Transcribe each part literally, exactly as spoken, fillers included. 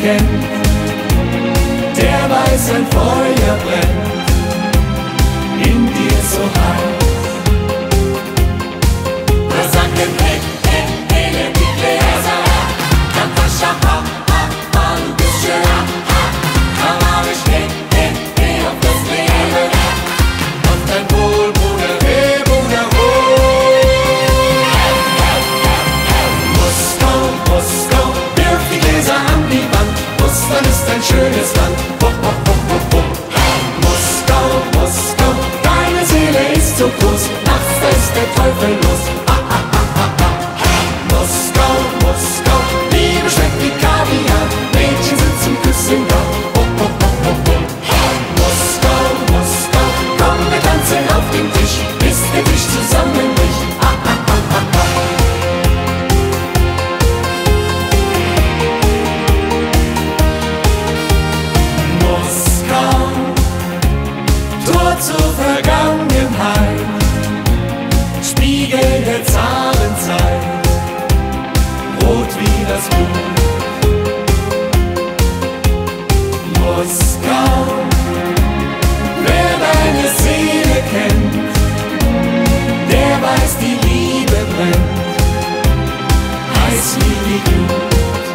kennt, der weiß, ein Feuer brennt in dir so heiß. Wir sagen hey, hey, hey, le Bichlesa, Natascha, ha, ha, ha, du bist schön, ha, ha, aber ich hey, hey, hey, auf das Leben, auf dein Wohl, Bruder, hey, Bruder, wohl. Moskau, Moskau, wirf die Gläser an die Wand, Russland ist ein schönes Land, ho, ho, ho, ho, ho. Moskau, Moskau, deine Seele ist so groß, nachts da ist der Teufel los. Moskau, Moskau, Liebe schmeckt wie Kaviar, Mädchen sind zum Küssen da. Oh, oh, oh, oh, oh. Moskau, Moskau, komm, wir tanzen auf den Tisch, bis der Tisch zusammenbricht. Ah, ah, ah, ah, ah. Moskau, Tor zur Vergangenheit, Spiegel der Zahlenzeit, rot wie das Blut. Moskau, wer deine Seele kennt, der weiß, die Liebe brennt, heiß wie die Glut.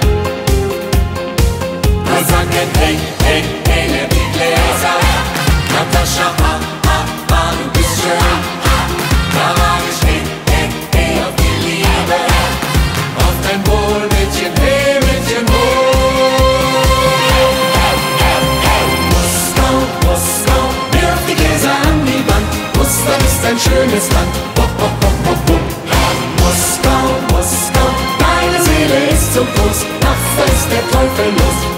Wir sagen hey, hey, hey, le Bichlesa, Natascha, ha, ha, ha, du bist schön, da war ich hey, hey, hey, auf die Liebe, auf dein Wohl, Mädchen, hey, Mädchen, wohl. Moskau, Moskau, wirf die Gläser an die Wand, Russland ist ein schönes Land, ho, ho, ho, ho, ho. Moskau, Moskau, deine Seele ist so groß, nachts da ist der Teufel los.